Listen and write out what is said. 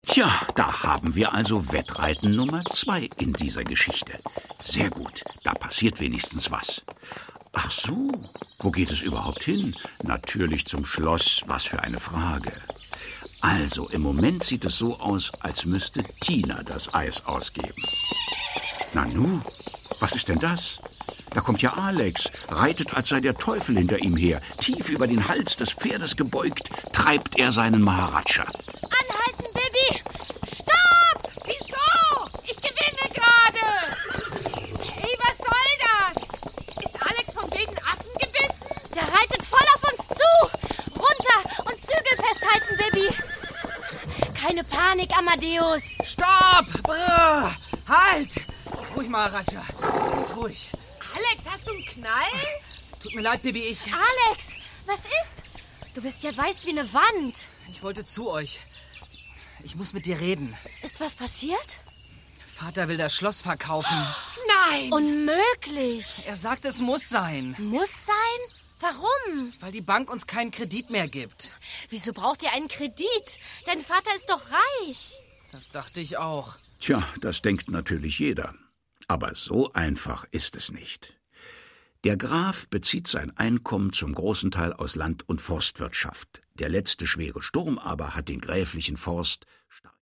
Tja, da haben wir also Wettreiten Nummer 2 in dieser Geschichte. Sehr gut, da passiert wenigstens was. Ach so, wo geht es überhaupt hin? Natürlich zum Schloss, was für eine Frage. Also, im Moment sieht es so aus, als müsste Tina das Eis ausgeben. Nanu, was ist denn das? Da kommt ja Alex, reitet, als sei der Teufel hinter ihm her. Tief über den Hals des Pferdes gebeugt, treibt er seinen Maharaja. Anhalten, Bibi! Stopp! Wieso? Ich gewinne gerade! Hey, was soll das? Ist Alex vom wilden Affen gebissen? Der reitet voll auf uns zu! Runter und Zügel festhalten, Bibi! Keine Panik, Amadeus! Stopp! Brr. Halt! Ruhig, Maharaja. Ganz ruhig. Alex, hast du einen Knall? Tut mir leid, Bibi, Alex, was ist? Du bist ja weiß wie eine Wand. Ich wollte zu euch. Ich muss mit dir reden. Ist was passiert? Vater will das Schloss verkaufen. Nein! Unmöglich. Er sagt, es muss sein. Muss sein? Warum? Weil die Bank uns keinen Kredit mehr gibt. Wieso braucht ihr einen Kredit? Dein Vater ist doch reich. Das dachte ich auch. Tja, das denkt natürlich jeder. Aber so einfach ist es nicht. Der Graf bezieht sein Einkommen zum großen Teil aus Land- und Forstwirtschaft. Der letzte schwere Sturm aber hat den gräflichen Forst